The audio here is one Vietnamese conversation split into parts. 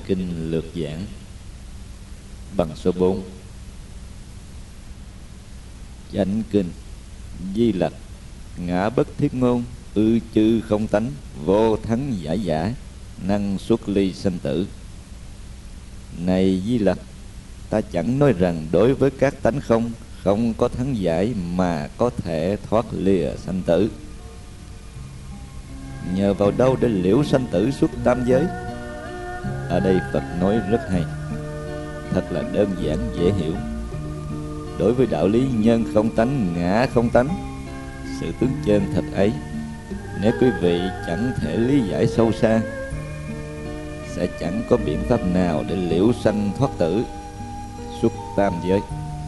kinh lược giảng bằng số 4. Chánh kinh. Di Lặc, ngã bất thiết ngôn, ư chư không tánh, vô thắng giả giả, năng xuất ly sanh tử. Này Di Lặc, ta chẳng nói rằng đối với các tánh không, không có thắng giải mà có thể thoát lìa sanh tử. Nhờ vào đâu để liễu sanh tử xuất tam giới? Ở đây Phật nói rất hay, thật là đơn giản dễ hiểu. Đối với đạo lý nhân không tánh, ngã không tánh, sự tướng chân thật ấy, nếu quý vị chẳng thể lý giải sâu xa, sẽ chẳng có biện pháp nào để liễu sanh thoát tử, xuất tam giới.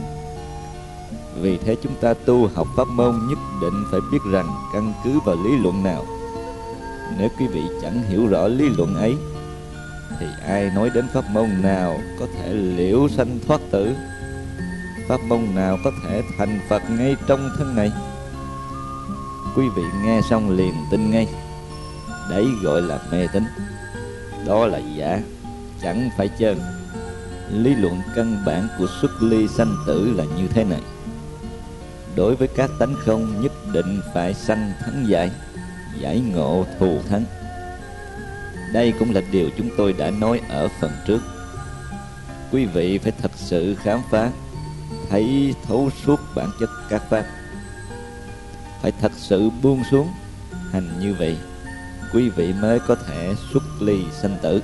Vì thế chúng ta tu học pháp môn nhất định phải biết rằng căn cứ vào lý luận nào. Nếu quý vị chẳng hiểu rõ lý luận ấy, thì ai nói đến pháp môn nào có thể liễu sanh thoát tử, pháp môn nào có thể thành Phật ngay trong thân này? Quý vị nghe xong liền tin ngay. Đấy gọi là mê tín. Đó là giả, chẳng phải chân. Lý luận căn bản của xuất ly sanh tử là như thế này. Đối với các tánh không nhất định phải sanh thắng giải, giải ngộ thù thắng. Đây cũng là điều chúng tôi đã nói ở phần trước. Quý vị phải thật sự khám phá, thấy thấu suốt bản chất các pháp, phải thật sự buông xuống. Hành như vậy, quý vị mới có thể xuất ly sanh tử.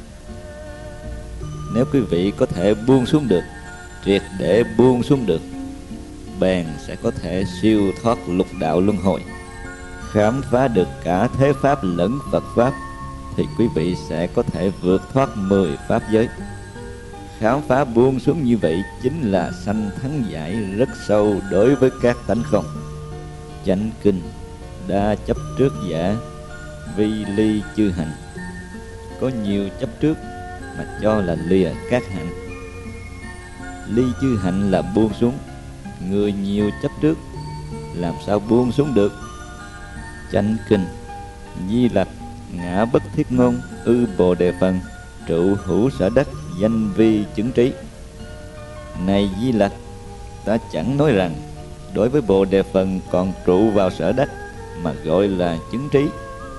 Nếu quý vị có thể buông xuống được, triệt để buông xuống được, bèn sẽ có thể siêu thoát lục đạo luân hồi, khám phá được cả thế pháp lẫn Phật pháp, thì quý vị sẽ có thể vượt thoát 10 pháp giới. Khám phá buông xuống như vậy chính là sanh thắng giải rất sâu đối với các tánh không. Chánh kinh. Đa chấp trước giả, vi ly chư hạnh. Có nhiều chấp trước mà cho là lìa các hạnh. Ly chư hạnh là buông xuống. Người nhiều chấp trước làm sao buông xuống được? Chánh kinh. Di Lặc, ngã bất thiết ngôn, ư bồ đề phần, trụ hữu sở đắc, danh vi chứng trí. Này Di Lặc, ta chẳng nói rằng đối với bồ đề phần còn trụ vào sở đắc mà gọi là chứng trí.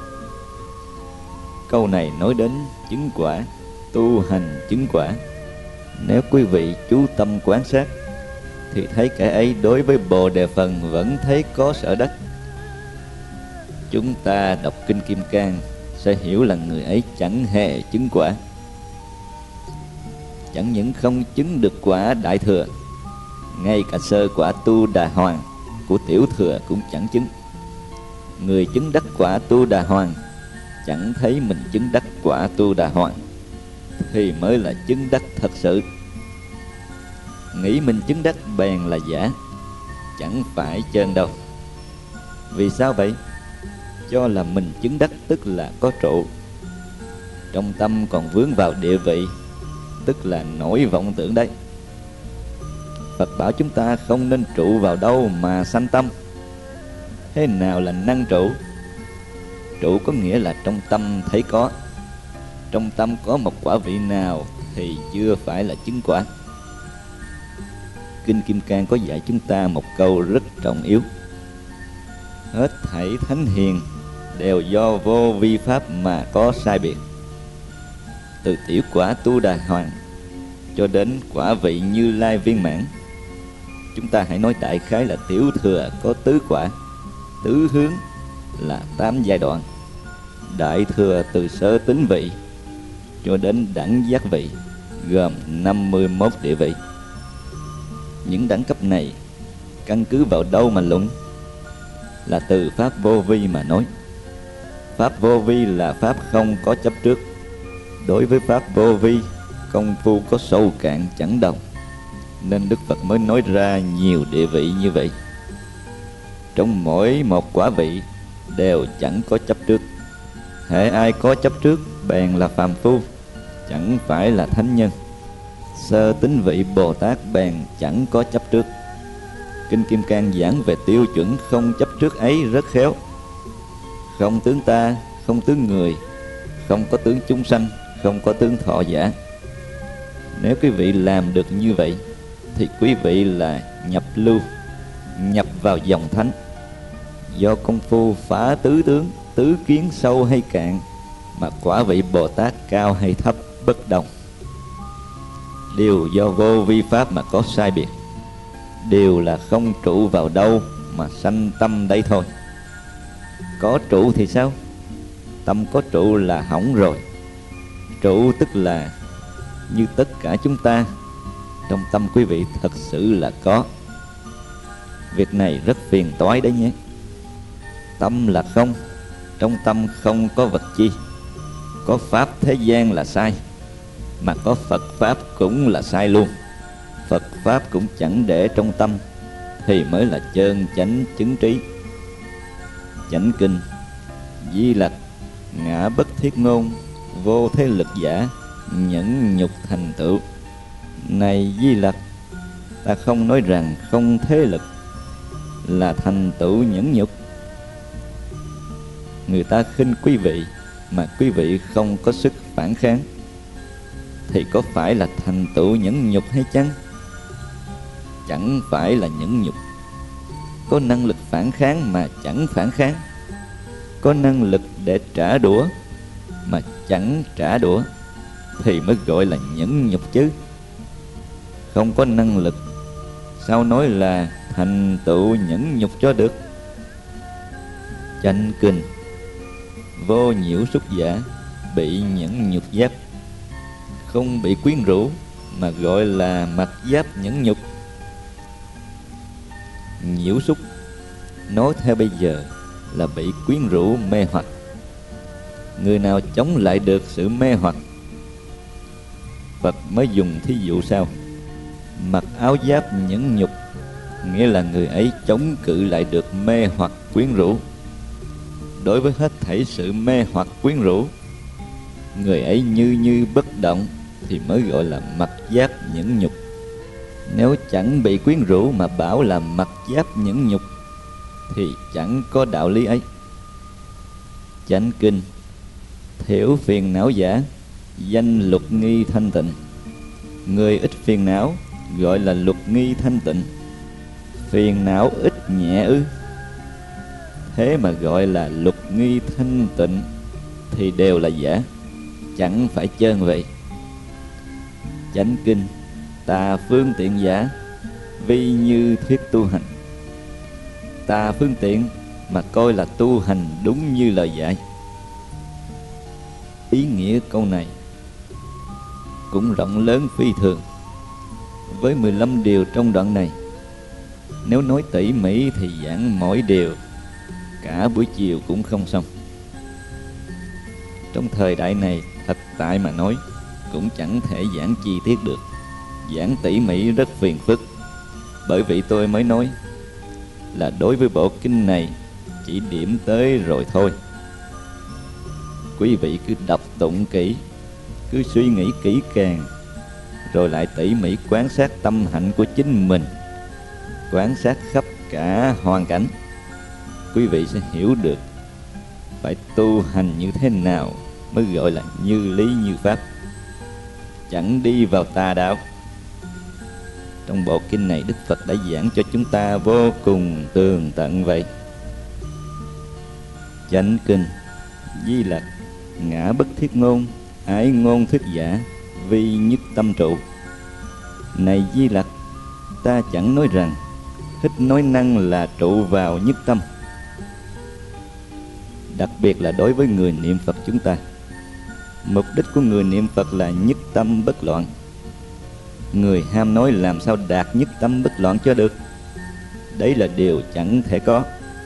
Câu này nói đến chứng quả, tu hành chứng quả. Nếu quý vị chú tâm quan sát, thì thấy kẻ ấy đối với bồ đề phần vẫn thấy có sở đắc. Chúng ta đọc Kinh Kim Cang sẽ hiểu là người ấy chẳng hề chứng quả. Chẳng những không chứng được quả đại thừa, ngay cả sơ quả tu đà hoàng của tiểu thừa cũng chẳng chứng. Người chứng đắc quả tu đà hoàng chẳng thấy mình chứng đắc quả tu đà hoàng, thì mới là chứng đắc thật sự. Nghĩ mình chứng đắc bèn là giả, chẳng phải chân đâu. Vì sao vậy? Cho là mình chứng đắc tức là có trụ, trong tâm còn vướng vào địa vị, tức là nổi vọng tưởng đấy. Phật bảo chúng ta không nên trụ vào đâu mà sanh tâm. Thế nào là năng trụ? Trụ có nghĩa là trong tâm thấy có. Trong tâm có một quả vị nào thì chưa phải là chứng quả. Kinh Kim Cang có dạy chúng ta một câu rất trọng yếu: hết thảy thánh hiền đều do vô vi pháp mà có sai biệt. Từ tiểu quả tu đà hoàng cho đến quả vị Như Lai viên mãn, chúng ta hãy nói đại khái là tiểu thừa có tứ quả, tứ hướng là 8 giai đoạn. Đại thừa từ sơ tính vị cho đến đẳng giác vị gồm 51 địa vị. Những đẳng cấp này căn cứ vào đâu mà luận? Là từ pháp vô vi mà nói. Pháp vô vi là pháp không có chấp trước. Đối với pháp vô vi, công phu có sâu cạn chẳng đồng, nên Đức Phật mới nói ra nhiều địa vị như vậy. Trong mỗi một quả vị đều chẳng có chấp trước. Hễ ai có chấp trước bèn là phàm phu, chẳng phải là thánh nhân. Sơ tính vị Bồ Tát bèn chẳng có chấp trước. Kinh Kim Cang giảng về tiêu chuẩn không chấp trước ấy rất khéo. Không tướng ta, không tướng người, không có tướng chúng sanh, không có tướng thọ giả. Nếu quý vị làm được như vậy thì quý vị là nhập lưu, nhập vào dòng thánh. Do công phu phá tứ tướng, tứ kiến sâu hay cạn mà quả vị Bồ Tát cao hay thấp bất đồng. Đều do vô vi pháp mà có sai biệt. Đều là không trụ vào đâu mà sanh tâm đấy thôi. Có trụ thì sao? Tâm có trụ là hỏng rồi. Trụ tức là như tất cả chúng ta, trong tâm quý vị thật sự là có. Việc này rất phiền toái đấy nhé. Tâm là không, trong tâm không có vật chi. Có pháp thế gian là sai, mà có Phật pháp cũng là sai luôn. Phật pháp cũng chẳng để trong tâm thì mới là chân chánh chứng trí. Chánh kinh: Di Lặc ngã bất thiết ngôn, vô thế lực giả, nhẫn nhục thành tựu. Này Di Lặc, ta không nói rằng không thế lực là thành tựu nhẫn nhục. Người ta khinh quý vị mà quý vị không có sức phản kháng thì có phải là thành tựu nhẫn nhục hay chăng? Chẳng phải là nhẫn nhục. Có năng lực phản kháng mà chẳng phản kháng, có năng lực để trả đũa mà chẳng trả đũa thì mới gọi là nhẫn nhục chứ. Không có năng lực sao nói là thành tựu nhẫn nhục cho được. Chánh kinh: Vô nhiễu xúc giả, bị nhẫn nhục giáp. Không bị quyến rũ mà gọi là mặc giáp nhẫn nhục. Nhiễu xúc nói theo bây giờ là bị quyến rũ mê hoặc. Người nào chống lại được sự mê hoặc, Phật mới dùng thí dụ sau: mặc áo giáp nhẫn nhục, nghĩa là người ấy chống cự lại được mê hoặc quyến rũ. Đối với hết thảy sự mê hoặc quyến rũ, người ấy như bất động thì mới gọi là mặc giáp nhẫn nhục. Nếu chẳng bị quyến rũ mà bảo là mặc giáp nhẫn nhục thì chẳng có đạo lý ấy. Chánh kinh: Thiểu phiền não giả, danh luật nghi thanh tịnh. Người ít phiền não gọi là luật nghi thanh tịnh. Phiền não ít nhẹ ư? Thế mà gọi là luật nghi thanh tịnh thì đều là giả, chẳng phải chơn vậy. Chánh kinh: Tà phương tiện giả, vi như thuyết tu hành. Tà phương tiện mà coi là tu hành đúng như lời dạy. Ý nghĩa câu này cũng rộng lớn phi thường. Với 15 điều trong đoạn này, nếu nói tỉ mỉ thì giảng mỗi điều cả buổi chiều cũng không xong. Trong thời đại này, thật tại mà nói cũng chẳng thể giảng chi tiết được. Giảng tỉ mỉ rất phiền phức. Bởi vậy tôi mới nói là đối với bộ kinh này chỉ điểm tới rồi thôi. Quý vị cứ đọc tụng kỹ, cứ suy nghĩ kỹ càng, rồi lại tỉ mỉ quan sát tâm hạnh của chính mình, quan sát khắp cả hoàn cảnh. Quý vị sẽ hiểu được phải tu hành như thế nào mới gọi là như lý như pháp, chẳng đi vào tà đạo. Trong bộ kinh này, Đức Phật đã giảng cho chúng ta vô cùng tường tận vậy. Chánh kinh: Di Lặc ngã bất thiết ngôn, ái ngôn thuyết giả, vi nhất tâm trụ. Này Di Lặc, ta chẳng nói rằng thích nói năng là trụ vào nhất tâm. Đặc biệt là đối với người niệm Phật chúng ta, mục đích của người niệm Phật là nhất tâm bất loạn. Người ham nói làm sao đạt nhất tâm bất loạn cho được? Đấy là điều chẳng thể có.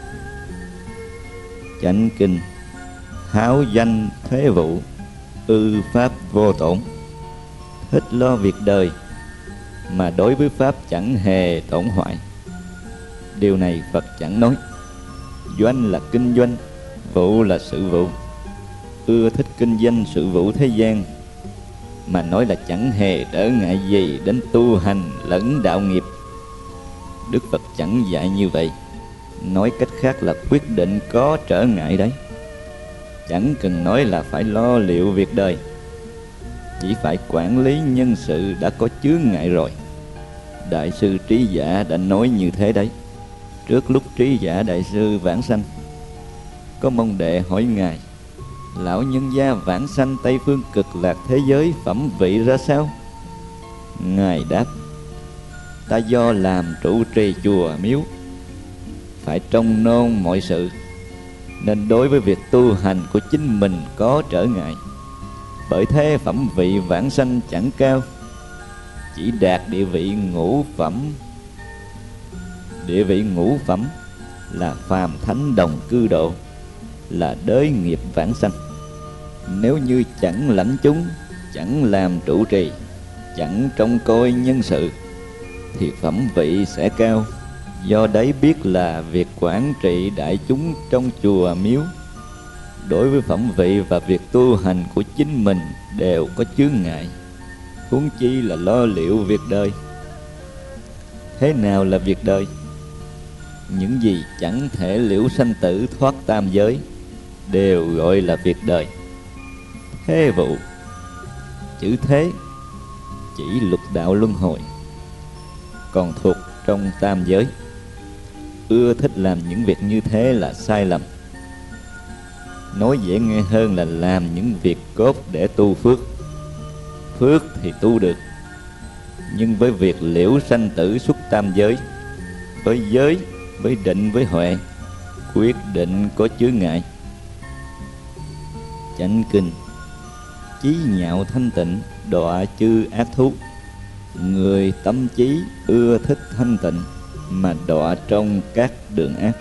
Chánh kinh: Háo danh thế vụ, ư pháp vô tổn. Thích lo việc đời mà đối với pháp chẳng hề tổn hoại. Điều này Phật chẳng nói. Doanh là kinh doanh, vụ là sự vụ. Ưa thích kinh doanh sự vụ thế gian mà nói là chẳng hề trở ngại gì đến tu hành lẫn đạo nghiệp. Đức Phật chẳng dạy như vậy. Nói cách khác là quyết định có trở ngại đấy. Chẳng cần nói là phải lo liệu việc đời, chỉ phải quản lý nhân sự đã có chướng ngại rồi. Đại sư Trí Giả đã nói như thế đấy. Trước lúc Trí Giả đại sư vãng sanh, có môn đệ hỏi ngài: lão nhân gia vãng sanh Tây phương cực lạc thế giới phẩm vị ra sao? Ngài đáp: ta do làm trụ trì chùa miếu, phải trông nom mọi sự, nên đối với việc tu hành của chính mình có trở ngại. Bởi thế phẩm vị vãng sanh chẳng cao, chỉ đạt địa vị ngũ phẩm. Địa vị ngũ phẩm là phàm thánh đồng cư độ, là đới nghiệp vãng sanh. Nếu như chẳng lãnh chúng, chẳng làm trụ trì, chẳng trông coi nhân sự, thì phẩm vị sẽ cao. Do đấy biết là việc quản trị đại chúng trong chùa miếu, đối với phẩm vị và việc tu hành của chính mình đều có chướng ngại, huống chi là lo liệu việc đời. Thế nào là việc đời? Những gì chẳng thể liễu sanh tử thoát tam giới đều gọi là việc đời. Thế vụ, chữ thế chỉ lục đạo luân hồi, còn thuộc trong tam giới. Ưa thích làm những việc như thế là sai lầm. Nói dễ nghe hơn là làm những việc cốt để tu phước. Phước thì tu được, nhưng với việc liễu sanh tử xuất tam giới, với giới, với định, với huệ, quyết định có chướng ngại. Chánh kinh: chí nhạo thanh tịnh, đọa chư ác thú. Người tâm trí ưa thích thanh tịnh mà đọa trong các đường ác.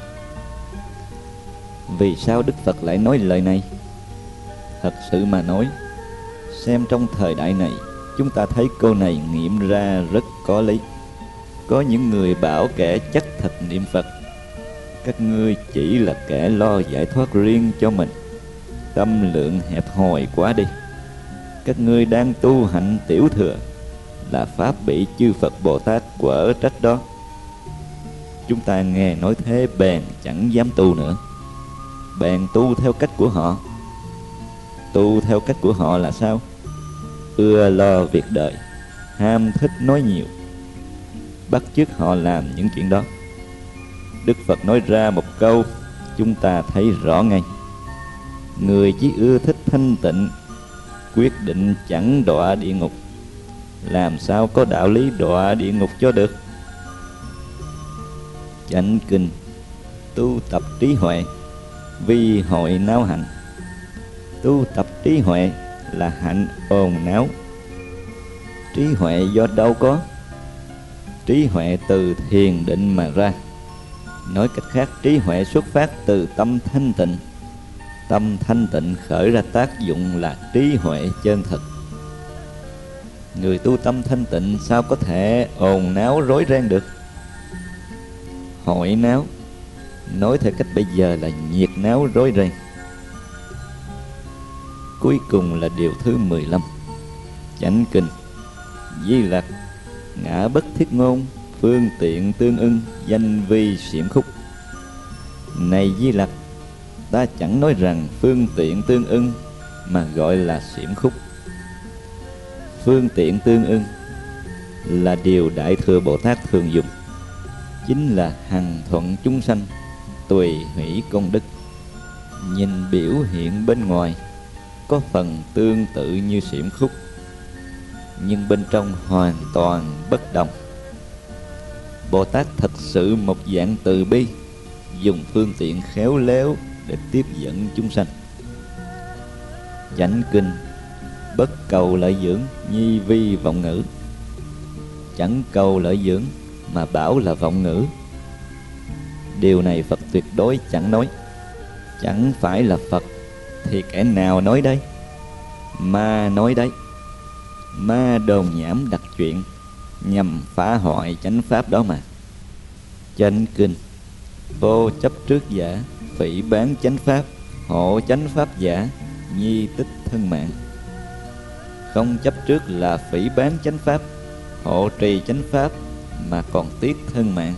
Vì sao Đức Phật lại nói lời này? Thật sự mà nói, xem trong thời đại này, chúng ta thấy câu này nghiệm ra rất có lý. Có những người bảo kẻ chắc thật niệm Phật: các ngươi chỉ là kẻ lo giải thoát riêng cho mình, tâm lượng hẹp hòi quá đi. Các ngươi đang tu hạnh tiểu thừa, là pháp bị chư Phật Bồ Tát quở trách đó. Chúng ta nghe nói thế bèn chẳng dám tu nữa, bèn tu theo cách của họ. Tu theo cách của họ là sao? Ưa lo việc đời, ham thích nói nhiều, bắt chước họ làm những chuyện đó. Đức Phật nói ra một câu, chúng ta thấy rõ ngay: người chỉ ưa thích thanh tịnh, quyết định chẳng đọa địa ngục. Làm sao có đạo lý đọa địa ngục cho được? Chánh kinh: tu tập trí huệ, vi hội náo hạnh. Tu tập trí huệ là hạnh ồn náo. Trí huệ do đâu có? Trí huệ từ thiền định mà ra. Nói cách khác, trí huệ xuất phát từ tâm thanh tịnh. Tâm thanh tịnh khởi ra tác dụng là trí huệ chân thật. Người tu tâm thanh tịnh sao có thể ồn náo rối ren được? Hội náo, nói theo cách bây giờ là nhiệt náo rối ren. Cuối cùng là điều thứ 15. Chánh kinh: Di Lặc, ngã bất thiết ngôn, phương tiện tương ưng, danh vi xiểm khúc. Này Di Lặc, ta chẳng nói rằng phương tiện tương ưng mà gọi là xiểm khúc. Phương tiện tương ưng là điều Đại Thừa Bồ Tát thường dùng, chính là hằng thuận chúng sanh, tùy hỷ công đức. Nhìn biểu hiện bên ngoài có phần tương tự như xiểm khúc, nhưng bên trong hoàn toàn bất đồng. Bồ Tát thật sự một dạng từ bi, dùng phương tiện khéo léo để tiếp dẫn chúng sanh. Chánh kinh: Bất cầu lợi dưỡng, nhi vi vọng ngữ. Chẳng cầu lợi dưỡng mà bảo là vọng ngữ. Điều này Phật tuyệt đối chẳng nói. Chẳng phải là Phật thì kẻ nào nói đây? Ma nói đấy. Ma đồn nhảm đặt chuyện nhằm phá hoại chánh pháp đó mà. Chánh kinh: Vô chấp trước giả, phỉ bán chánh pháp, hộ chánh pháp giả, nhi tích thân mạng. Không chấp trước là phỉ bán chánh pháp, hộ trì chánh pháp mà còn tiếc thân mạng.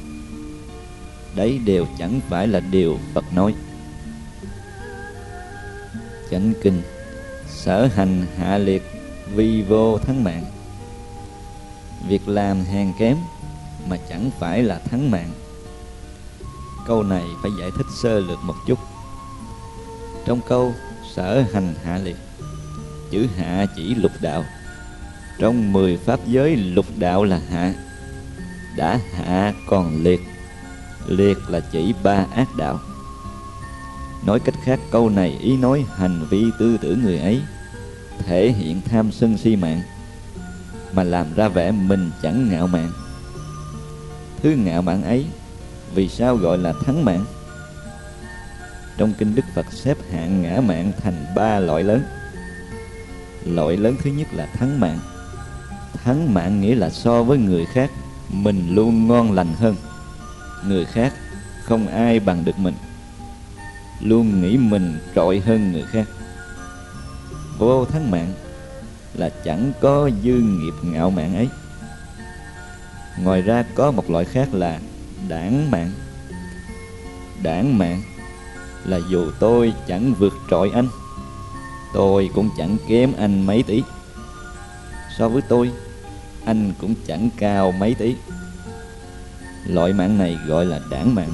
Đấy đều chẳng phải là điều Phật nói. Chánh kinh: Sở hành hạ liệt, vì vô thắng mạng. Việc làm hèn kém mà chẳng phải là thắng mạng. Câu này phải giải thích sơ lược một chút. Trong câu sở hành hạ liệt, chữ hạ chỉ lục đạo. Trong 10 pháp giới, lục đạo là hạ. Đã hạ còn liệt, liệt là chỉ 3 ác đạo. Nói cách khác, câu này ý nói hành vi tư tưởng người ấy thể hiện tham sân si mạng, mà làm ra vẻ mình chẳng ngạo mạn. Thứ ngạo mạn ấy vì sao gọi là thắng mạng? Trong kinh Đức Phật xếp hạng ngã mạn thành 3 loại lớn. Loại lớn thứ nhất là thắng mạng. Thắng mạng nghĩa là so với người khác, mình luôn ngon lành hơn. Người khác không ai bằng được mình, luôn nghĩ mình trội hơn người khác. Vô thắng mạng là chẳng có dư nghiệp ngạo mạn ấy. Ngoài ra có một loại khác là đãng mạn. Đãng mạn là dù tôi chẳng vượt trội anh, tôi cũng chẳng kém anh mấy tí. So với tôi, anh cũng chẳng cao mấy tí. Loại mạng này gọi là đãng mạng.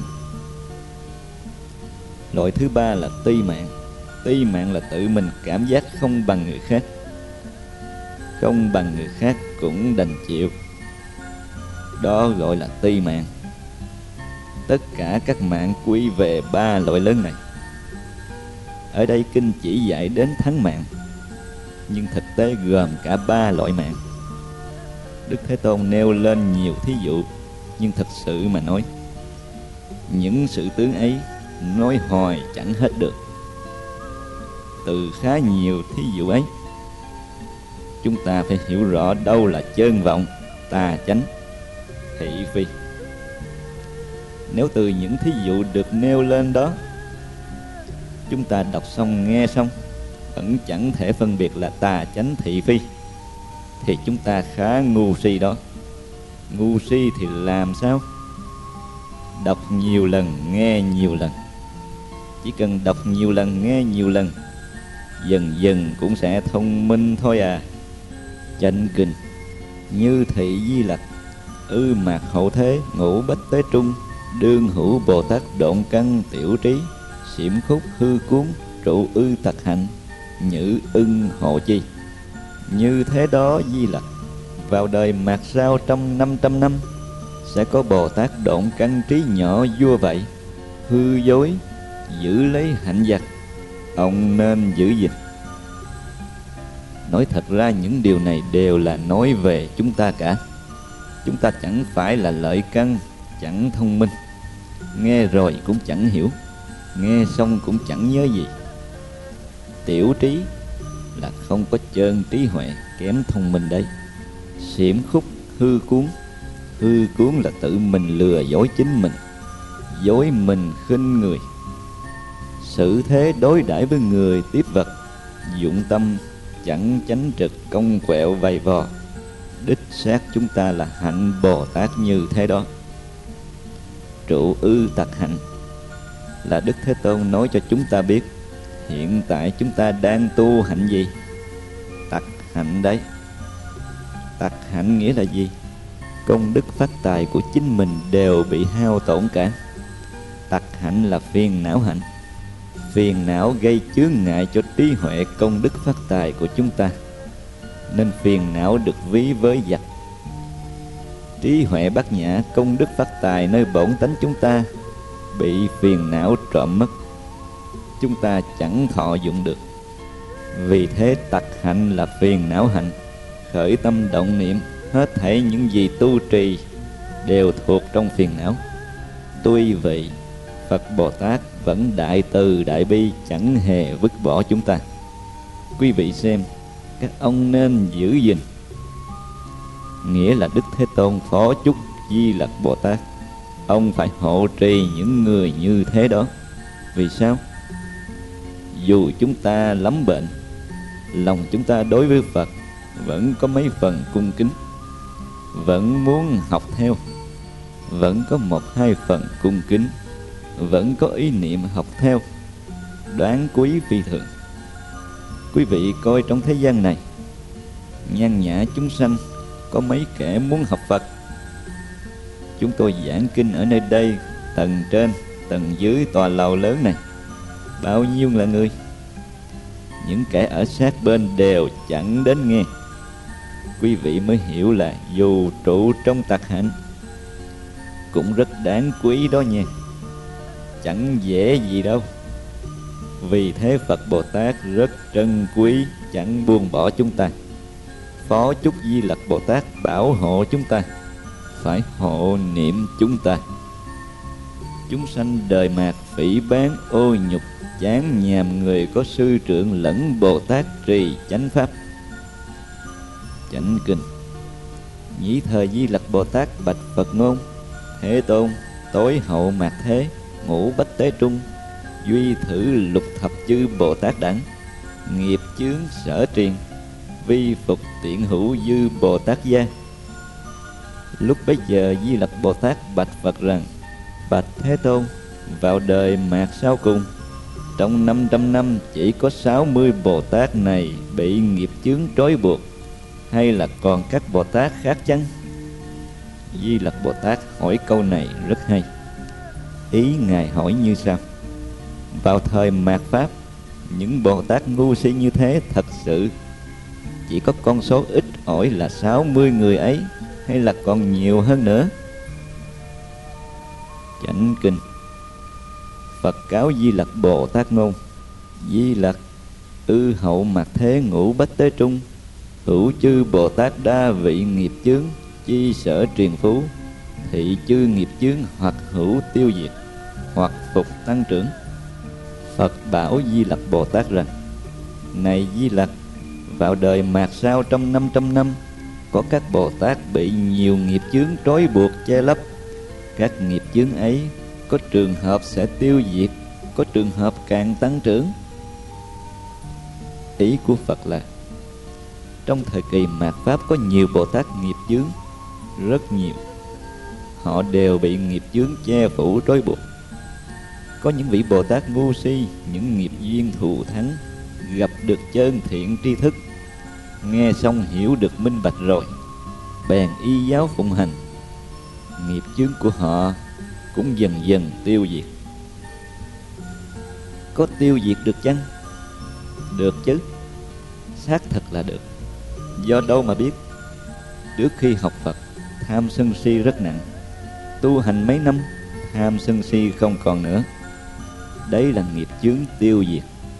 Loại thứ ba là ti mạng. Ti mạng là tự mình cảm giác không bằng người khác, không bằng người khác cũng đành chịu. Đó gọi là ti mạng. Tất cả các mạng quy về 3 loại lớn này. Ở đây kinh chỉ dạy đến thắng mạng, nhưng thực tế gồm cả 3 loại mạng. Đức Thế Tôn nêu lên nhiều thí dụ, nhưng thật sự mà nói, những sự tướng ấy nói hoài chẳng hết được. Từ khá nhiều thí dụ ấy, chúng ta phải hiểu rõ đâu là chơn vọng, tà chánh, thị phi. Nếu từ những thí dụ được nêu lên đó, chúng ta đọc xong nghe xong vẫn chẳng thể phân biệt là tà chánh thị phi, thì chúng ta khá ngu si đó. Ngu si thì làm sao? Đọc nhiều lần, nghe nhiều lần. Chỉ cần đọc nhiều lần, nghe nhiều lần, dần dần cũng sẽ thông minh thôi à. Chánh kinh: Như thị Di Lặc, ư mạc hậu thế, ngũ bách tế trung, đương hữu Bồ Tát độn căn tiểu trí, xiểm khúc hư cuốn, trụ ư tật hạnh, nhữ ưng hộ chi. Như thế đó Di Lặc, vào đời mạt sau trong 500 năm, sẽ có Bồ Tát độn căn trí nhỏ vua vậy, hư dối, giữ lấy hạnh vật, ông nên giữ gìn. Nói thật ra những điều này đều là nói về chúng ta cả. Chúng ta chẳng phải là lợi căn, chẳng thông minh, nghe rồi cũng chẳng hiểu, nghe xong cũng chẳng nhớ gì. Tiểu trí là không có trơn trí huệ, kém thông minh đấy. Xiểm khúc hư cuốn, hư cuốn là tự mình lừa dối chính mình, dối mình khinh người. Xử thế đối đãi với người tiếp vật, dụng tâm chẳng chánh trực, cong quẹo vầy vò. Đích xác chúng ta là hạnh Bồ Tát như thế đó. Trụ ư tật hạnh là Đức Thế Tôn nói cho chúng ta biết hiện tại chúng ta đang tu hạnh gì? Tật hạnh đấy. Tật hạnh nghĩa là gì? Công đức phát tài của chính mình đều bị hao tổn cả. Tật hạnh là phiền não hạnh. Phiền não gây chướng ngại cho trí huệ công đức phát tài của chúng ta, nên phiền não được ví với giặc. Trí huệ bát nhã công đức phát tài nơi bổn tánh chúng ta bị phiền não trộm mất, chúng ta chẳng thọ dụng được. Vì thế tật hạnh là phiền não hạnh. Khởi tâm động niệm, hết thảy những gì tu trì đều thuộc trong phiền não. Tuy vậy, Phật Bồ Tát vẫn đại từ đại bi, chẳng hề vứt bỏ chúng ta. Quý vị xem, các ông nên giữ gìn, nghĩa là Đức Thế Tôn phó chúc Di Lặc Bồ Tát, ông phải hộ trì những người như thế đó. Vì sao? Dù chúng ta lắm bệnh, lòng chúng ta đối với Phật vẫn có mấy phần cung kính, vẫn muốn học theo, vẫn có 1-2 phần cung kính, vẫn có ý niệm học theo, đáng quý phi thường. Quý vị coi trong thế gian này, nhan nhã chúng sanh, có mấy kẻ muốn học Phật. Chúng tôi giảng kinh ở nơi đây, tầng trên, tầng dưới tòa lầu lớn này, bao nhiêu là người. Những kẻ ở sát bên đều chẳng đến nghe. Quý vị mới hiểu là dù trụ trong tặc hạnh cũng rất đáng quý đó nha, chẳng dễ gì đâu. Vì thế Phật Bồ Tát rất trân quý, chẳng buông bỏ chúng ta. Phó chúc Di Lặc Bồ Tát bảo hộ chúng ta, phải hộ niệm chúng ta. Chúng sanh đời mạt phỉ báng ô nhục, chán nhàm người có sư trưởng lẫn Bồ Tát trì chánh pháp. Chánh kinh. Nhĩ thời Di Lặc Bồ Tát bạch Phật ngôn: Thế Tôn, tối hậu mạt thế, ngũ bách tế trung, duy thử lục thập chư Bồ Tát đẳng, nghiệp chướng sở triền, vi phục tiện hữu dư Bồ Tát gia. Lúc bấy giờ Di Lặc Bồ Tát bạch Phật rằng: Bạch Thế Tôn, vào đời mạt sau cùng, trong 500 năm chỉ có 60 Bồ Tát này bị nghiệp chướng trói buộc, hay là còn các Bồ Tát khác chăng? Di Lặc Bồ Tát hỏi câu này rất hay. Ý Ngài hỏi như sau: vào thời mạt Pháp, những Bồ Tát ngu si như thế thật sự chỉ có con số ít ỏi là 60 người ấy, hay là còn nhiều hơn nữa? Chánh kinh. Phật cáo Di Lặc Bồ Tát ngôn: Di Lặc, ư hậu mạt thế ngũ bách tế trung, hữu chư Bồ Tát đa vị nghiệp chướng, chi sở triền phú, thị chư nghiệp chướng hoặc hữu tiêu diệt, hoặc phục tăng trưởng. Phật bảo Di Lặc Bồ Tát rằng: Này Di Lặc, vào đời mạt sau trong 500 năm, có các Bồ Tát bị nhiều nghiệp chướng trói buộc che lấp. Các nghiệp chướng ấy có trường hợp sẽ tiêu diệt, có trường hợp càng tăng trưởng. Ý của Phật là trong thời kỳ mạt Pháp có nhiều Bồ Tát nghiệp chướng, rất nhiều. Họ đều bị nghiệp chướng che phủ trói buộc. Có những vị Bồ Tát ngu si, những nghiệp duyên thù thắng, gặp được chân thiện tri thức, nghe xong hiểu được minh bạch rồi, bèn y giáo phụng hành. Nghiệp chướng của họ cũng dần dần tiêu diệt. Có tiêu diệt được chăng? Được chứ, xác thật là được. Do đâu mà biết? Trước khi học Phật, tham sân si rất nặng. Tu hành mấy năm, tham sân si không còn nữa. Đấy là nghiệp chướng tiêu diệt.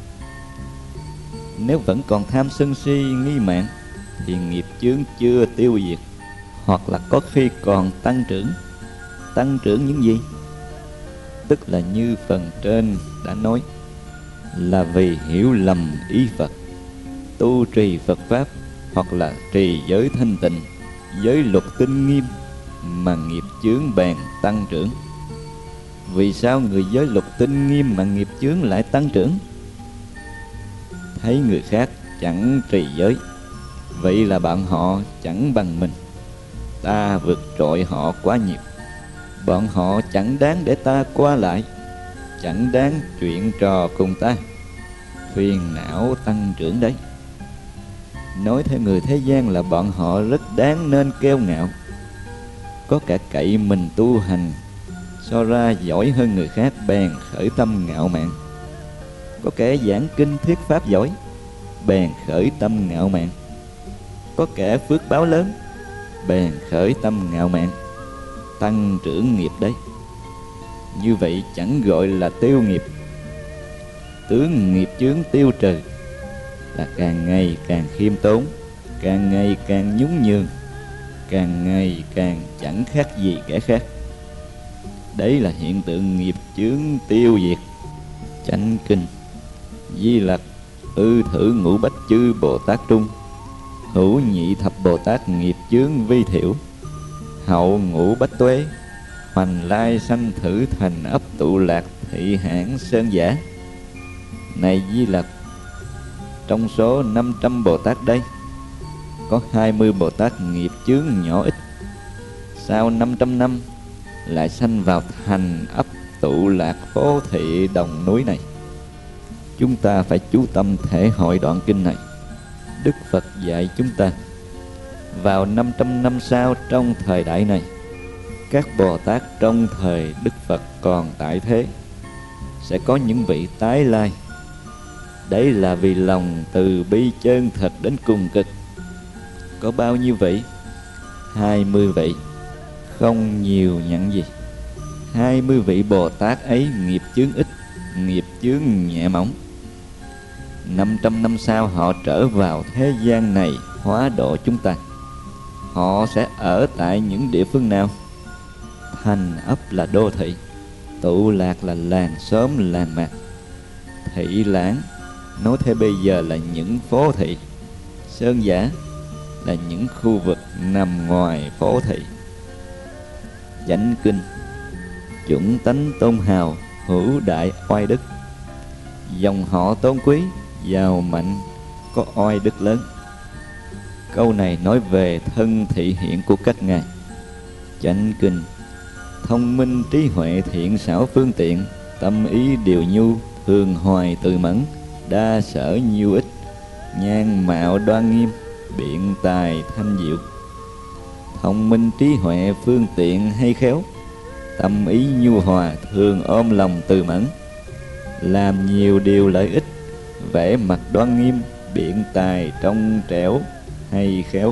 Nếu vẫn còn tham sân si nghi mạn thì nghiệp chướng chưa tiêu diệt, hoặc là có khi còn tăng trưởng. Tăng trưởng những gì? Tức là như phần trên đã nói, là vì hiểu lầm ý Phật, tu trì Phật Pháp, hoặc là trì giới thanh tịnh, giới luật tinh nghiêm, mà nghiệp chướng bèn tăng trưởng. Vì sao người giới luật tinh nghiêm mà nghiệp chướng lại tăng trưởng? Thấy người khác chẳng trì giới, vậy là bạn họ chẳng bằng mình. Ta vượt trội họ quá nhiều. Bọn họ chẳng đáng để ta qua lại, chẳng đáng chuyện trò cùng ta. Phiền não tăng trưởng đấy. Nói theo người thế gian là bọn họ rất đáng nên kiêu ngạo. Có kẻ cậy mình tu hành, so ra giỏi hơn người khác, bèn khởi tâm ngạo mạn. Có kẻ giảng kinh thuyết pháp giỏi, bèn khởi tâm ngạo mạn. Có kẻ phước báo lớn, bèn khởi tâm ngạo mạn. Tăng trưởng nghiệp đấy. Như vậy chẳng gọi là tiêu nghiệp. Tướng nghiệp chướng tiêu trừ là càng ngày càng khiêm tốn, càng ngày càng nhún nhường, càng ngày càng chẳng khác gì kẻ khác. Đấy là hiện tượng nghiệp chướng tiêu diệt. Chánh kinh. Di Lặc, ư thử ngũ bách chư Bồ Tát trung, hữu nhị thập Bồ Tát nghiệp chướng vi thiểu, hậu ngũ bách tuế, hoành lai sanh thử thành ấp tụ lạc thị hãn sơn giả. Này Di Lặc, trong số 500 Bồ Tát đây, có 20 Bồ Tát nghiệp chướng nhỏ ít. Sau 500 năm lại sanh vào thành ấp tụ lạc phố thị đồng núi này. Chúng ta phải chú tâm thể hội đoạn kinh này. Đức Phật dạy chúng ta vào 500 năm sau trong thời đại này, các Bồ Tát trong thời Đức Phật còn tại thế sẽ có những vị tái lai. Đấy là vì lòng từ bi chân thật đến cùng cực. Có bao nhiêu vị? 20 vị, không nhiều nhặn gì. 20 vị Bồ Tát ấy nghiệp chướng ít, nghiệp chướng nhẹ mỏng. 500 năm sau họ trở vào thế gian này hóa độ chúng ta. Họ sẽ ở tại những địa phương nào? Thành ấp là đô thị, tụ lạc là làng xóm làng mạc, thị lãng nói thế bây giờ là những phố thị, sơn giả là những khu vực nằm ngoài phố thị. Chánh kinh: chủng tánh tôn hào, hữu đại oai đức. Dòng họ tôn quý, giàu mạnh, có oai đức lớn. Câu này nói về thân thị hiện của các ngài. Chánh kinh: thông minh trí huệ thiện xảo phương tiện, tâm ý điều nhu, thường hoài từ mẫn, đa sở nhiêu ích, nhan mạo đoan nghiêm, biện tài thanh diệu. Thông minh trí huệ phương tiện hay khéo, tâm ý nhu hòa, thường ôm lòng từ mẫn, làm nhiều điều lợi ích, vẻ mặt đoan nghiêm, biện tài trong trẻo hay khéo.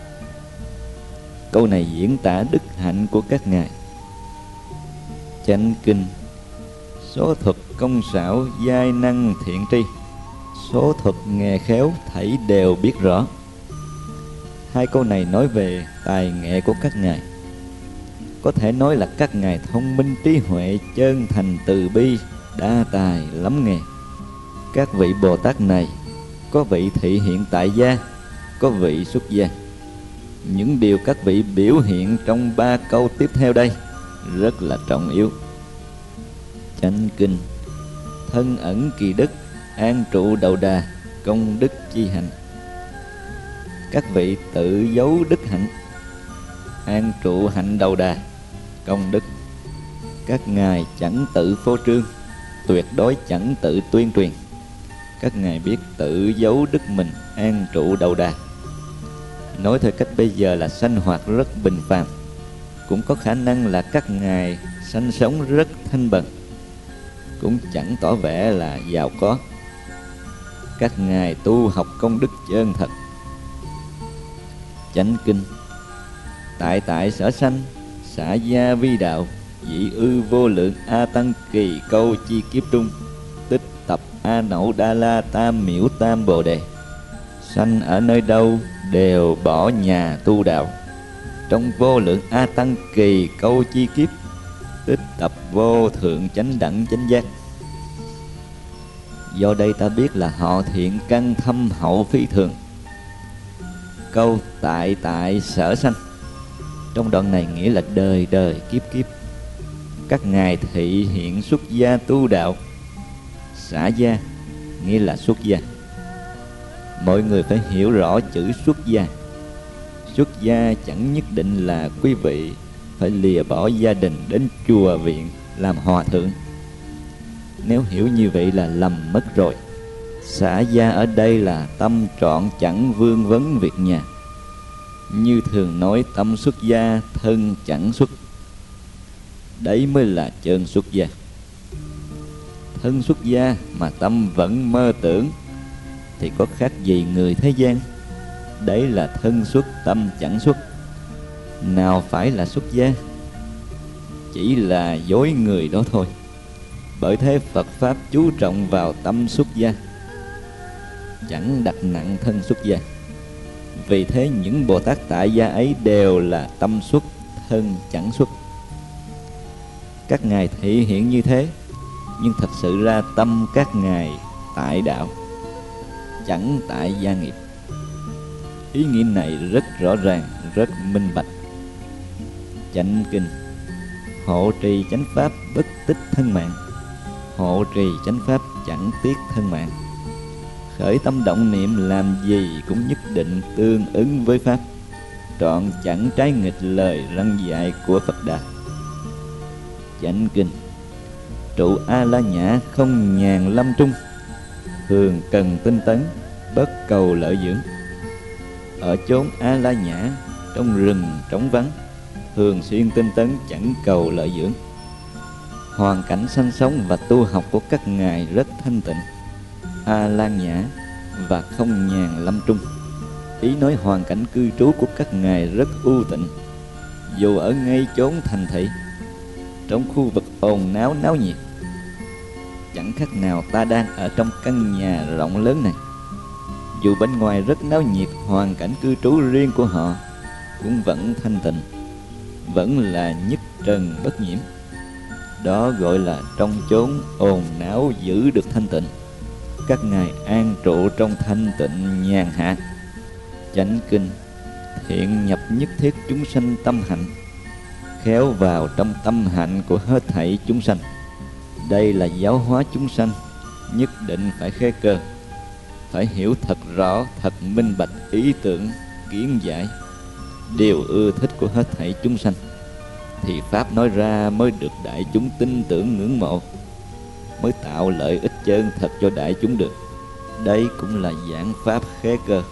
Câu này diễn tả đức hạnh của các ngài. Chánh kinh: số thuật công xảo, giai năng thiện tri. Số thuật nghề khéo thảy đều biết rõ. Hai câu này nói về tài nghệ của các ngài. Có thể nói là các ngài thông minh trí huệ, chân thành từ bi, đa tài lắm nghề. Các vị Bồ Tát này có vị thị hiện tại gia, có vị xuất gia. Những điều các vị biểu hiện trong 3 câu tiếp theo đây rất là trọng yếu. Chánh kinh: thân ẩn kỳ đức, an trụ đầu đà, công đức chi hạnh. Các vị tự giấu đức hạnh, an trụ hạnh đầu đà, công đức. Các ngài chẳng tự phô trương, tuyệt đối chẳng tự tuyên truyền. Các ngài biết tự giấu đức mình, an trụ đầu đà. Nói theo cách bây giờ là sinh hoạt rất bình phàm. Cũng có khả năng là các ngài sanh sống rất thanh bần, cũng chẳng tỏ vẻ là giàu có. Các ngài tu học công đức chân thật. Chánh kinh: tại sở sanh, xả gia vi đạo, dĩ ư vô lượng a tăng kỳ câu chi kiếp trung, tích tập a nậu đa la tam miễu tam bồ đề. Sanh ở nơi đâu đều bỏ nhà tu đạo, trong vô lượng a tăng kỳ câu chi kiếp, tích tập vô thượng chánh đẳng chánh giác. Do đây ta biết là họ thiện căn thâm hậu phi thường. Câu tại sở sanh trong đoạn này nghĩa là đời đời kiếp kiếp. Các ngài thị hiện xuất gia tu đạo. Xả gia nghĩa là xuất gia. Mọi người phải hiểu rõ chữ xuất gia. Xuất gia chẳng nhất định là quý vị phải lìa bỏ gia đình đến chùa viện làm hòa thượng. Nếu hiểu như vậy là lầm mất rồi. Xả gia ở đây là tâm trọn chẳng vương vấn việc nhà. Như thường nói tâm xuất gia, thân chẳng xuất. Đấy mới là chân xuất gia. Thân xuất gia mà tâm vẫn mơ tưởng thì có khác gì người thế gian. Đấy là thân xuất, tâm chẳng xuất. Nào phải là xuất gia, chỉ là dối người đó thôi. Bởi thế Phật Pháp chú trọng vào tâm xuất gia, chẳng đặt nặng thân xuất gia. Vì thế những Bồ Tát tại gia ấy đều là tâm xuất, thân chẳng xuất. Các ngài thể hiện như thế, nhưng thật sự ra tâm các ngài tại đạo, chẳng tại gia nghiệp. Ý nghĩa này rất rõ ràng, rất minh bạch. Chánh kinh: hộ trì chánh pháp bất tích thân mạng, hộ trì chánh pháp chẳng tiếc thân mạng. Khởi tâm động niệm làm gì cũng nhất định tương ứng với pháp, trọn chẳng trái nghịch lời răn dạy của Phật Đà. Chánh kinh: trụ A La Nhã không nhàn lâm trung, thường cần tinh tấn, bất cầu lợi dưỡng. ở chốn A La Nhã, trong rừng trống vắng, thường xuyên tinh tấn chẳng cầu lợi dưỡng. Hoàn cảnh sanh sống và tu học của các ngài rất thanh tịnh, A Lan Nhã và không nhàn lâm trung. Ý nói hoàn cảnh cư trú của các ngài rất ưu tịnh, dù ở ngay chốn thành thị, trong khu vực ồn náo náo nhiệt, chẳng khác nào ta đang ở trong căn nhà rộng lớn này. Dù bên ngoài rất náo nhiệt, hoàn cảnh cư trú riêng của họ cũng vẫn thanh tịnh, vẫn là nhất trần bất nhiễm. Đó gọi là trong chốn ồn náo giữ được thanh tịnh. Các ngài an trụ trong thanh tịnh nhàn hạ. Chánh kinh: thiện nhập nhất thiết chúng sanh tâm hạnh, khéo vào trong tâm hạnh của hết thảy chúng sanh. Đây là giáo hóa chúng sanh, nhất định phải khế cơ, phải hiểu thật rõ, thật minh bạch ý tưởng, kiến giải, điều ưa thích của hết thảy chúng sanh, thì pháp nói ra mới được đại chúng tin tưởng ngưỡng mộ, mới tạo lợi ích chân thật cho đại chúng được. Đây cũng là giảng pháp khế cơ.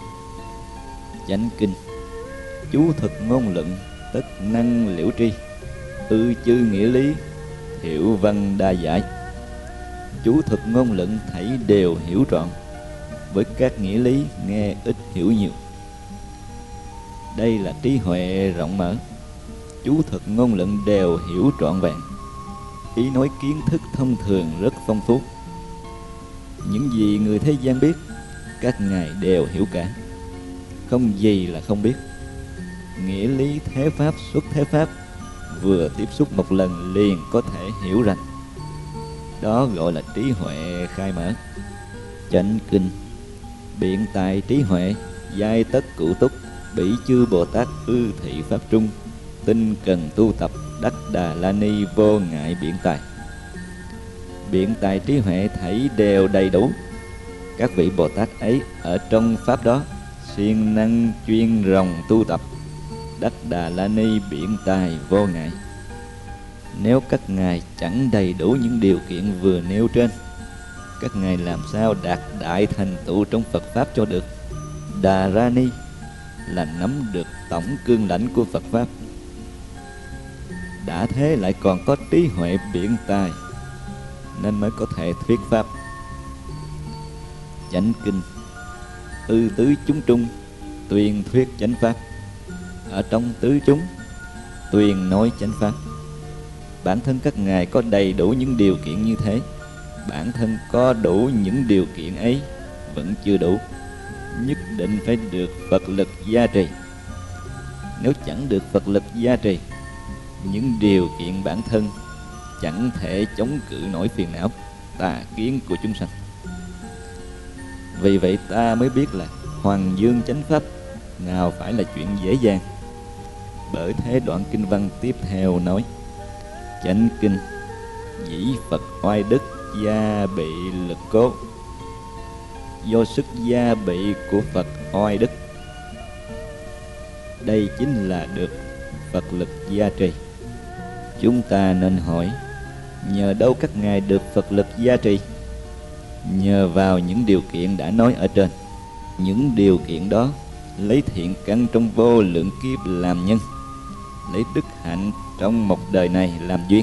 Chánh kinh: chú thực ngôn luận, tất năng liễu tri, chư nghĩa lý, hiểu văn đa giải. Chú thực ngôn luận thảy đều hiểu trọn, với các nghĩa lý nghe ít hiểu nhiều. Đây là trí huệ rộng mở. Chú thực ngôn luận đều hiểu trọn vẹn. Ý nói kiến thức thông thường rất phong phú. Những gì người thế gian biết, các ngài đều hiểu cả, không gì là không biết. Nghĩa lý thế pháp xuất thế pháp, vừa tiếp xúc một lần liền có thể hiểu rành. Đó gọi là trí huệ khai mở. Chánh kinh: biện tài trí huệ, giai tất cụ túc, bỉ chư Bồ Tát ư thị pháp trung, tinh cần tu tập, đắc Đà La Ni vô ngại biện tài. Biện tài trí huệ thảy đều đầy đủ. Các vị Bồ Tát ấy ở trong pháp đó siêng năng chuyên ròng tu tập, đắc Đà La Ni biện tài vô ngại. Nếu các ngài chẳng đầy đủ những điều kiện vừa nêu trên, các ngài làm sao đạt đại thành tựu trong Phật pháp cho được? Đà Ra Ni là nắm được tổng cương lãnh của Phật pháp, đã thế lại còn có trí huệ biện tài, nên mới có thể thuyết pháp. Chánh kinh: tứ chúng trung, tuyên thuyết chánh pháp. Ở trong tứ chúng, tuyên nói chánh pháp. Bản thân các ngài có đầy đủ những điều kiện như thế, bản thân có đủ những điều kiện ấy vẫn chưa đủ, nhất định phải được Phật lực gia trì. Nếu chẳng được Phật lực gia trì, những điều kiện bản thân chẳng thể chống cự nổi phiền não, tà kiến của chúng sanh. Vì vậy ta mới biết là Hoàng Dương chánh pháp nào phải là chuyện dễ dàng. Bởi thế đoạn kinh văn tiếp theo nói: chánh kinh: dĩ Phật oai đức, gia bị lực cốt. Do sức gia bị của Phật oai đức, đây chính là được Phật lực gia trì. Chúng ta nên hỏi, nhờ đâu các ngài được Phật lực gia trì? Nhờ vào những điều kiện đã nói ở trên. Những điều kiện đó lấy thiện căn trong vô lượng kiếp làm nhân, lấy đức hạnh trong một đời này làm duyên.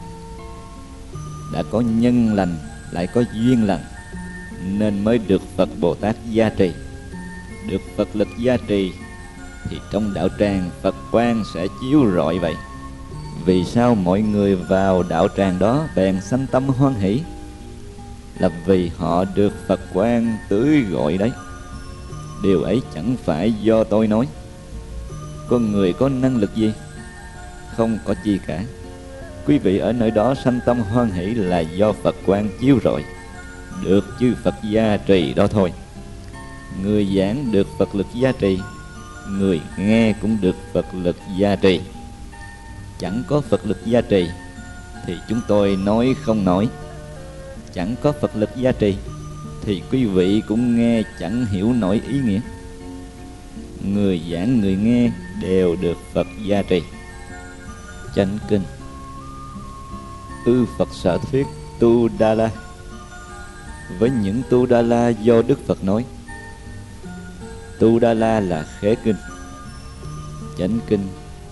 Đã có nhân lành lại có duyên lành, nên mới được Phật Bồ Tát gia trì. Được Phật lực gia trì thì trong đạo tràng Phật quang sẽ chiếu rọi vậy. Vì sao mọi người vào đạo tràng đó bèn sanh tâm hoan hỷ? Là vì họ được Phật quang tưới gọi đấy. Điều ấy chẳng phải do tôi nói. Con người có năng lực gì? Không có chi cả. Quý vị ở nơi đó sanh tâm hoan hỷ là do Phật quang chiếu rọi, được chư Phật gia trì đó thôi. Người giảng được Phật lực gia trì, người nghe cũng được Phật lực gia trì. Chẳng có Phật lực gia trì thì chúng tôi nói không nổi. Chẳng có Phật lực gia trì thì quý vị cũng nghe chẳng hiểu nổi ý nghĩa. Người giảng người nghe đều được Phật gia trì. Chánh kinh: Phật sở thuyết Tu Đa La. Với những Tu Đa La do Đức Phật nói, Tu Đa La là khế kinh. Chánh kinh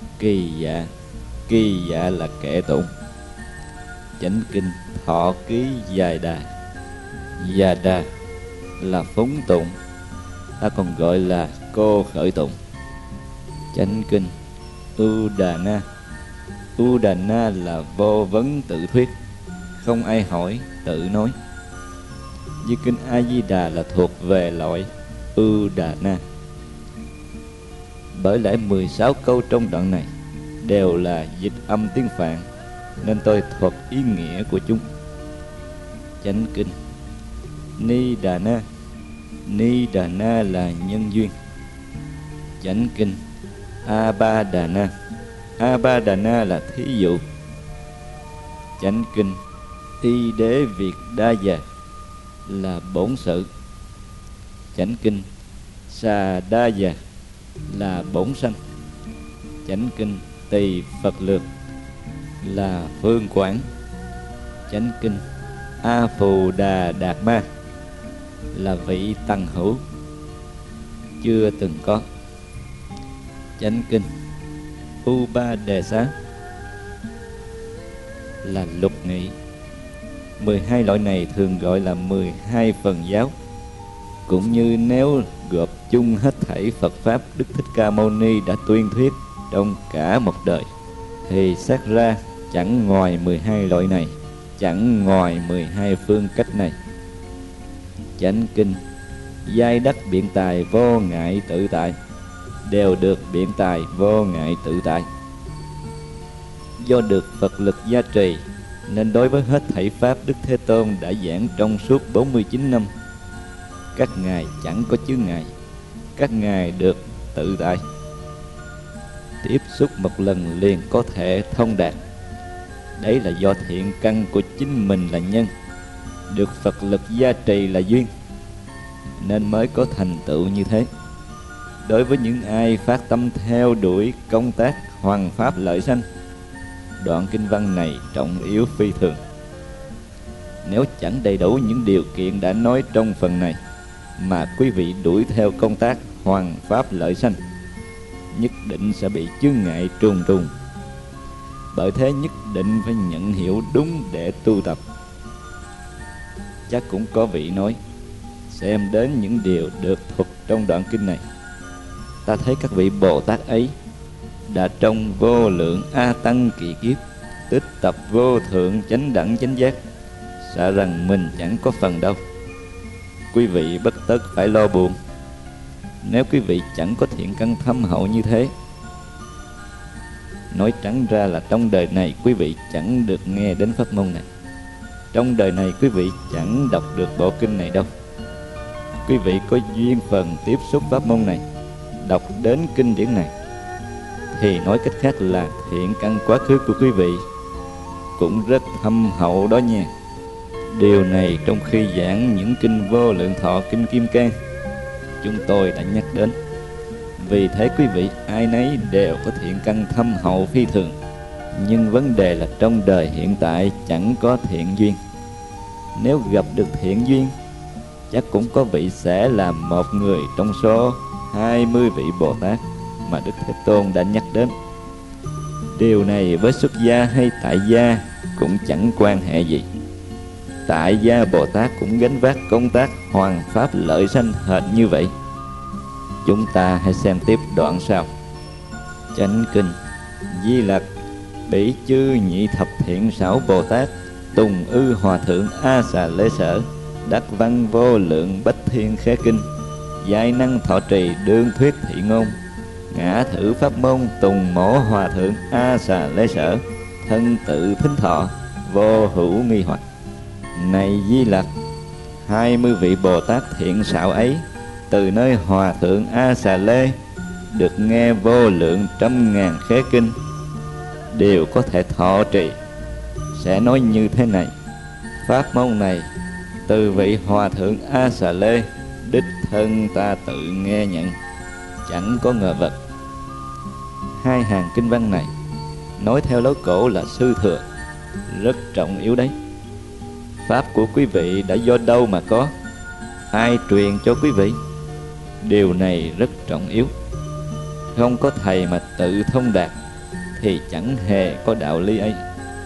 Kỳ dạ là kệ tụng. Chánh kinh Thọ ký Dài Đà là phúng tụng, ta còn gọi là cô khởi tụng. Chánh kinh U Đà Na là vô vấn tự thuyết, không ai hỏi tự nói. Như kinh A Di Đà là thuộc về loại U Đà Na. Bởi lẽ 16 câu trong đoạn này đều là dịch âm tiếng Phạn, nên tôi thuật ý nghĩa của chúng. Chánh kinh Ni Đà Na là nhân duyên. Chánh kinh A Ba Đà Na là thí dụ. Chánh kinh Y Đế Việt Đa Già là bổn sự. Chánh kinh Xà Đa Già là bổn sanh. Chánh kinh Tỳ Phật Lược là phương quảng. Chánh kinh A Phù Đà Đạt Ma là vị tăng hữu, chưa từng có. Chánh kinh U Ba Đề Xá là lục nghị. 12 loại này thường gọi là 12 phần giáo. Cũng như nếu gộp chung hết thảy Phật Pháp Đức Thích Ca Mâu Ni đã tuyên thuyết trong cả một đời, thì xét ra chẳng ngoài 12 loại này, chẳng ngoài 12 phương cách này. Chánh kinh Giai đắc biện tài vô ngại tự tại đều được biện tài vô ngại tự tại. Do được Phật lực gia trì, nên đối với hết thảy Pháp Đức Thế Tôn đã giảng trong suốt 49 năm, các ngài chẳng có chướng ngại, các ngài được tự tại. Tiếp xúc một lần liền có thể thông đạt. Đấy là do thiện căn của chính mình là nhân, được Phật lực gia trì là duyên, nên mới có thành tựu như thế. Đối với những ai phát tâm theo đuổi công tác hoằng pháp lợi sanh, đoạn kinh văn này trọng yếu phi thường. Nếu chẳng đầy đủ những điều kiện đã nói trong phần này, mà quý vị đuổi theo công tác hoằng pháp lợi sanh, nhất định sẽ bị chướng ngại trùng trùng. Bởi thế nhất định phải nhận hiểu đúng để tu tập. Chắc cũng có vị nói, xem đến những điều được thuật trong đoạn kinh này, ta thấy các vị Bồ Tát ấy đã trong vô lượng A Tăng kỳ kiếp tích tập vô thượng chánh đẳng chánh giác, sợ rằng mình chẳng có phần đâu. Quý vị bất tất phải lo buồn. Nếu quý vị chẳng có thiện căn thâm hậu như thế, nói trắng ra là trong đời này quý vị chẳng được nghe đến pháp môn này. Trong đời này quý vị chẳng đọc được bộ kinh này đâu. Quý vị có duyên phần tiếp xúc pháp môn này, đọc đến kinh điển này, thì nói cách khác là thiện căn quá khứ của quý vị cũng rất thâm hậu đó nha. Điều này trong khi giảng những kinh Vô Lượng Thọ, kinh Kim Cang, chúng tôi đã nhắc đến. Vì thế quý vị ai nấy đều có thiện căn thâm hậu phi thường. Nhưng vấn đề là trong đời hiện tại chẳng có thiện duyên. Nếu gặp được thiện duyên, chắc cũng có vị sẽ là một người trong số 20 vị Bồ Tát mà Đức Thế Tôn đã nhắc đến. Điều này với xuất gia hay tại gia cũng chẳng quan hệ gì. Tại gia Bồ Tát cũng gánh vác công tác hoằng pháp lợi sanh hệt như vậy. Chúng ta hãy xem tiếp đoạn sau. Chánh kinh Di Lặc Bỉ chư nhị thập thiện xảo Bồ Tát Tùng ư Hòa Thượng A Xà Lê Sở đắc văn vô lượng bách thiên khế kinh, giai năng thọ trì đương thuyết thị ngôn, ngã thử pháp môn Tùng mổ Hòa Thượng A Xà Lê Sở, thân tự thính thọ vô hữu nghi hoặc. Này Di Lặc, 20 vị Bồ Tát thiện xảo ấy từ nơi Hòa Thượng A Xà Lê được nghe vô lượng trăm ngàn khế kinh, đều có thể thọ trì. Sẽ nói như thế này: pháp môn này từ vị Hòa Thượng A Xà Lê đích thân ta tự nghe nhận, chẳng có ngờ vật. Hai hàng kinh văn này nói theo lối cổ là sư thừa, rất trọng yếu đấy. Pháp của quý vị đã do đâu mà có? Ai truyền cho quý vị? Điều này rất trọng yếu. Không có thầy mà tự thông đạt thì chẳng hề có đạo lý ấy.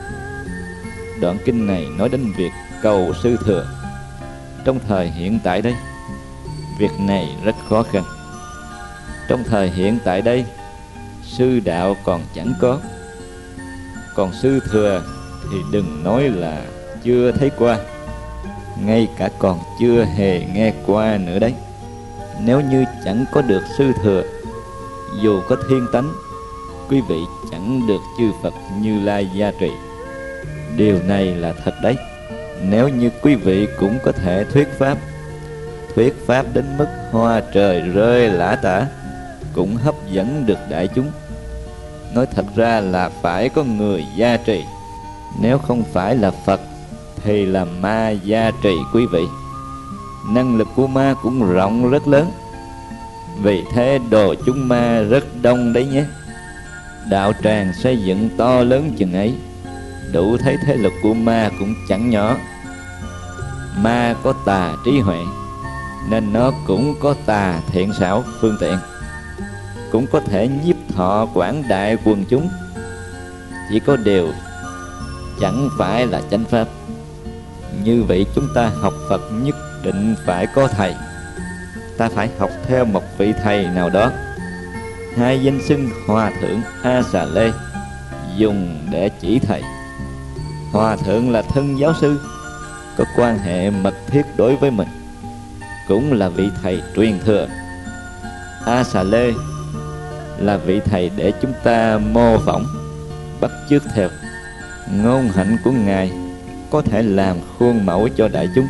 Đoạn kinh này nói đến việc cầu sư thừa. Trong thời hiện tại đây, việc này rất khó khăn. Trong thời hiện tại đây, sư đạo còn chẳng có, còn sư thừa thì đừng nói là chưa thấy qua, ngay cả còn chưa hề nghe qua nữa đấy. Nếu như chẳng có được sư thừa, dù có thiên tánh, quý vị chẳng được chư Phật Như Lai gia trì. Điều này là thật đấy. Nếu như quý vị cũng có thể thuyết pháp đến mức hoa trời rơi lả tả, cũng hấp dẫn được đại chúng. Nói thật ra là phải có người gia trì. Nếu không phải là Phật thì là ma gia trì quý vị. Năng lực của ma cũng rộng rất lớn, vì thế đồ chúng ma rất đông đấy nhé. Đạo tràng xây dựng to lớn chừng ấy, đủ thấy thế lực của ma cũng chẳng nhỏ. Ma có tà trí huệ, nên nó cũng có tà thiện xảo phương tiện, cũng có thể nhiếp thọ quảng đại quần chúng. Chỉ có điều chẳng phải là chánh pháp. Như vậy chúng ta học Phật nhất định phải có thầy. Ta phải học theo một vị thầy nào đó. Hai danh xưng Hòa Thượng A Xà Lê dùng để chỉ thầy. Hòa Thượng là thân giáo sư, có quan hệ mật thiết đối với mình, cũng là vị thầy truyền thừa. A Xà Lê là vị thầy để chúng ta mô phỏng, bắt chước theo. Ngôn hạnh của Ngài có thể làm khuôn mẫu cho đại chúng.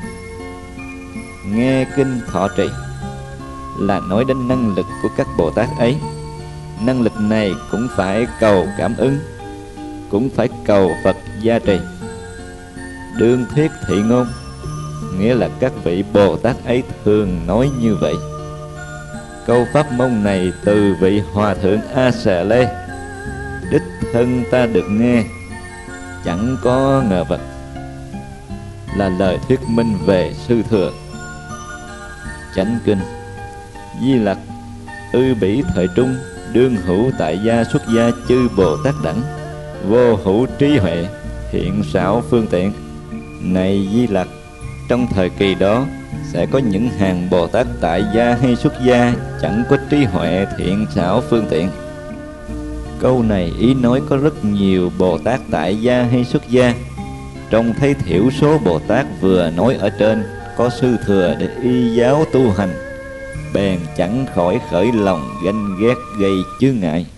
Nghe kinh thọ trì là nói đến năng lực của các Bồ Tát ấy. Năng lực này cũng phải cầu cảm ứng, cũng phải cầu Phật gia trì. Đương thuyết thị ngôn, nghĩa là các vị Bồ Tát ấy thường nói như vậy. Câu pháp môn này từ vị Hòa Thượng A Xà Lê, đích thân ta được nghe, chẳng có ngờ vật, là lời thuyết minh về sư thừa. Chánh kinh: Di Lặc ư bỉ thời trung, đương hữu tại gia xuất gia chư Bồ Tát đẳng, vô hữu trí huệ, thiện xảo phương tiện. Này Di Lặc, trong thời kỳ đó sẽ có những hàng Bồ Tát tại gia hay xuất gia chẳng có trí huệ, thiện xảo phương tiện. Câu này ý nói có rất nhiều Bồ Tát tại gia hay xuất gia. Trông thấy thiểu số Bồ Tát vừa nói ở trên có sư thừa để y giáo tu hành, bèn chẳng khỏi khởi lòng ganh ghét gây chướng ngại.